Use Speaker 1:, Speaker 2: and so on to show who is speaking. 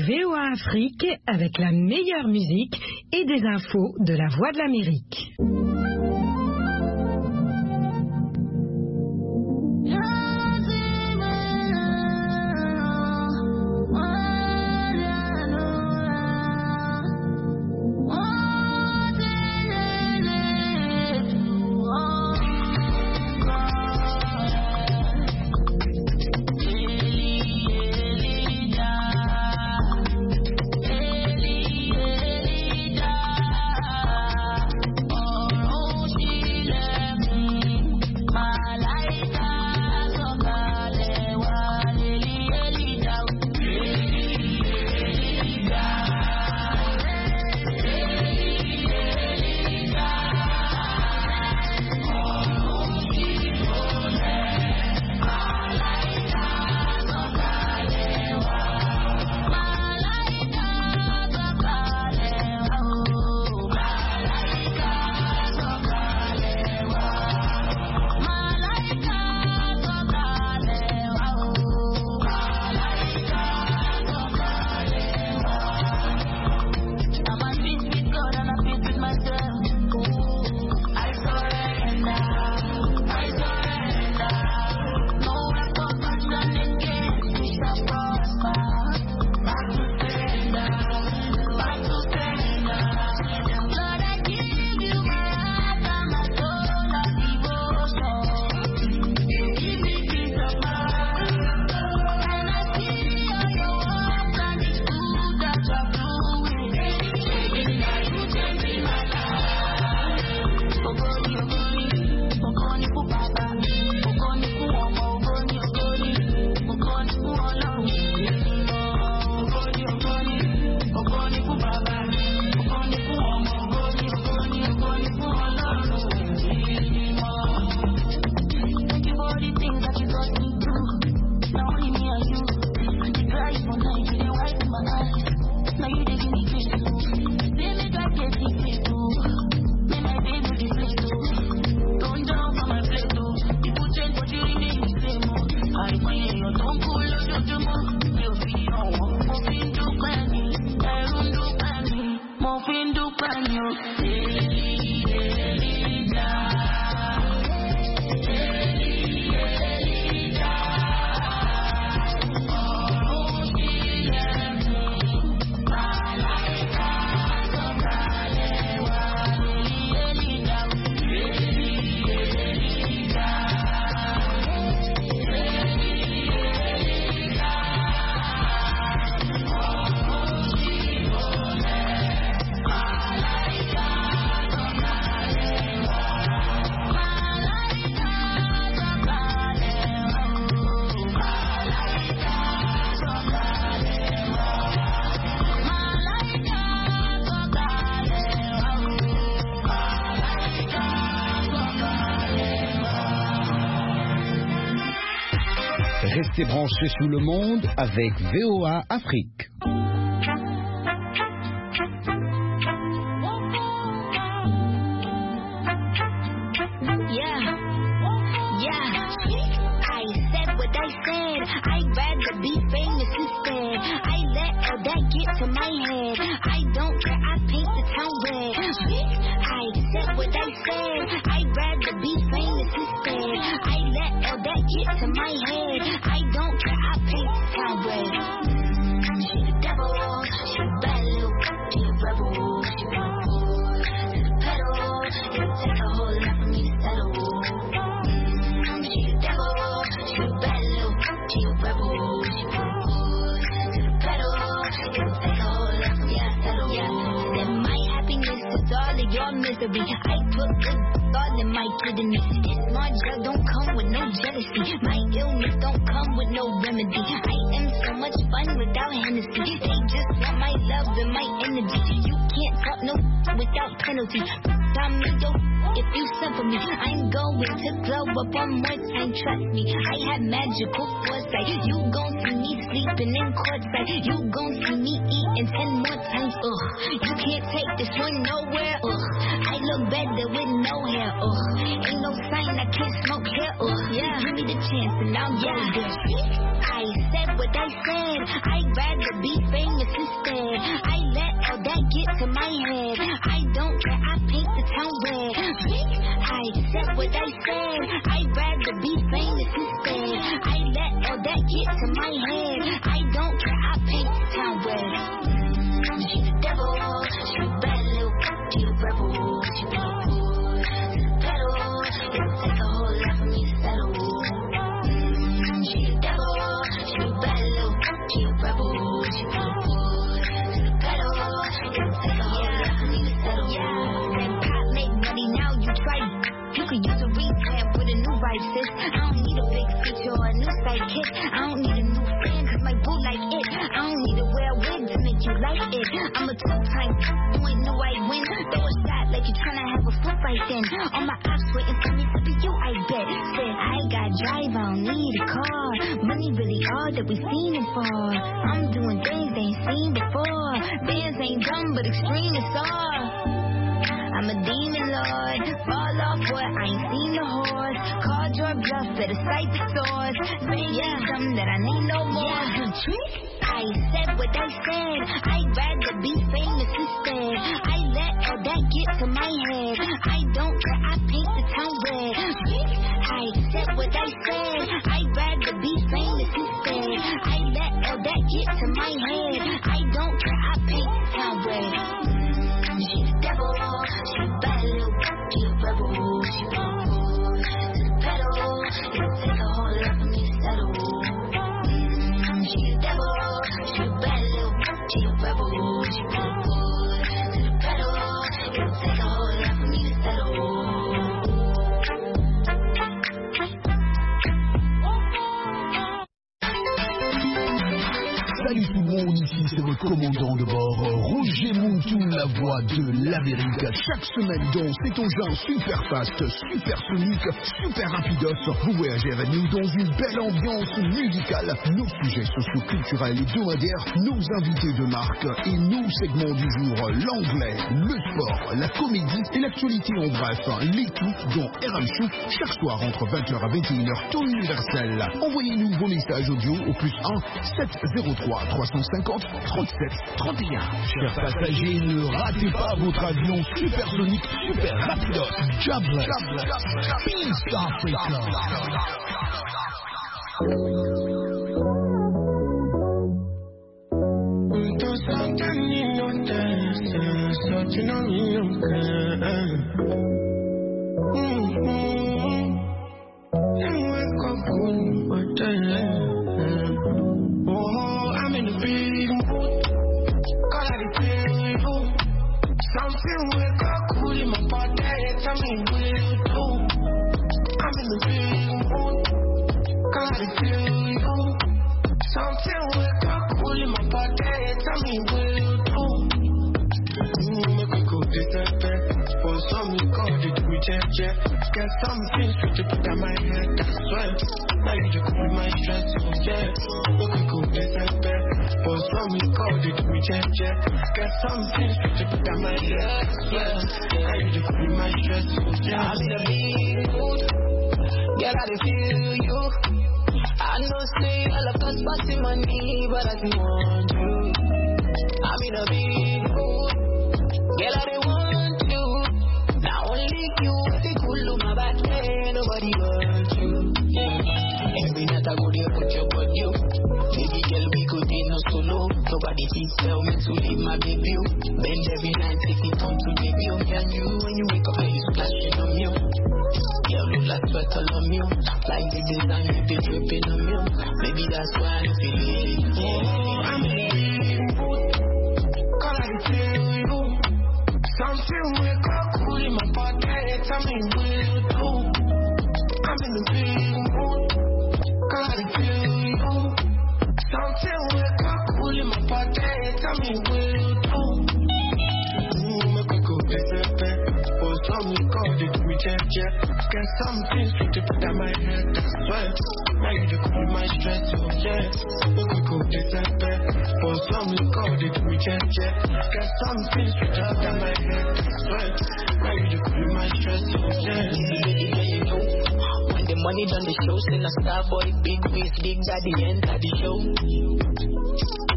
Speaker 1: VOA Afrique avec la meilleure musique et des infos de la Voix de l'Amérique.
Speaker 2: Restez branchés sous le monde avec VOA Afrique.
Speaker 3: I put good thought in my kidney. My drug don't come with no jealousy. My illness don't come with no remedy. I am so much fun without Hennessy. They just want my love and my energy. You can't talk no without penalty. time me though. If you suffer me, I'm going to glow up one more time. Trust me, I have magical foresight. You gon' see me sleeping in courtside. You gon' see me eating 10 more times. Ugh, you can't take this one nowhere. Ugh, I look better with no hair. Ugh, ain't no sign I can't smoke here. Ugh, yeah, give me the chance and I'll go there. I said what I said. I'd rather be famous instead. I let all that get to my head. I don't care. I paint the town red. I said what I said. I'd rather be famous instead. I let all that get to my head. I don't care. I paint the town red. She the devil. She a bad little she a rebel. She a fool. She a pedal. It'll take a whole lot for me to settle. She the devil. She a bad little she a rebel. She a fool. She a pedal. It'll take a whole lot for me to settle. That pop make money now. You try. You could use a revamp with a new vibe, sis. I don't need a big feature or a new sidekick. I don't need a new fan cause my boo like it. I don't need to wear a wig to make you like it. I'm a two-time, you ain't know I win. Throw a shot like you tryna have a foot fight then. All my ops waiting for me to be you, I bet. Said I got drive, I don't need a car. Money really all that we fiending for. I'm doing things they ain't seen before. Bands ain't dumb but extreme is all. I'm a demon lord, fall off what I ain't seen the horse. Called your bluff, better cite the source. Say something that I need no more. I said what I said, I'd rather be famous instead. I let all that get to my head. I don't care, I paint the town red. I said what I said, I'd rather be famous instead. I let all that get to my head. I don't care, I paint the town red. She the devil, she a bad little she a rebel, she a fool, she a pedal, it'll take a whole lot for me to settle. She the devil, she a bad little she a rebel, she a fool, she a pedal, it'll take a whole lot for me to settle.
Speaker 4: Salut tout le monde, ici c'est votre commandant de bord, Roger Mountoun, la voix de l'Amérique. Chaque semaine dans cet engin super fast, super sonique, super rapidos, vous voyagez avec nous dans une belle ambiance musicale. Nos sujets socio-culturels et hebdomadaires, nos invités de marque et nos segments du jour, l'anglais, le sport, la comédie et l'actualité en bref. Les tout dans RM Show, chaque soir entre 20h à 21h, temps universel. Envoyez-nous vos messages audio au +1 703 350 37 31. Chers passagers, ne ratez pas votre avion supersonique super rapidos. Jobless. Peace Africa.
Speaker 5: I'm in the big mood. God, I feel you. Something wake up cool in my body. Tell me what you do. I'm in the big mood. God, I feel you. Something wake up cool in my body. Tell me what you do. Make me go disappear. For some you call it rejection. Get something to put on my head. That's why. Now you cool my stress, so yeah. Make me go disappear. For some you call it rejection. Get something to put on my head. That's why. Now you cool my stress, so yeah. I'm in a big mood. Girl, I feel you. I know say I love cause passing money, but I don't want you. I'm in a big mood. Girl, I want you. Now only you, the cool on my back, nobody wants you. Every night I go there, put your body you. Baby girl, we go there, no solo. Nobody can tell me to leave my baby. Bend every night, take it on to baby. Me and you, when you wake up, you splashing on you. Girl, look like sweat all on you. Like the design, you be dripping on you. Maybe that's why I feel it. I'm in a big mood. God, I feel you. Something wake up cool in my body. Tell me what you do. I'm in a big mood. God, I feel you. Something wake up cool in my body. Tell me what you do. Make me go disappear. For Get something sweet to put on my head, that's sweat. Now you just cool my stress, oh yeah. We could go this and that. For some you call it, we can't get. Get something sweet to put on my head, that's sweat. Now you just cool my stress, oh yeah.
Speaker 6: Yeah, you know. When the money done the show, send a star boy, big face, big daddy, enter the show.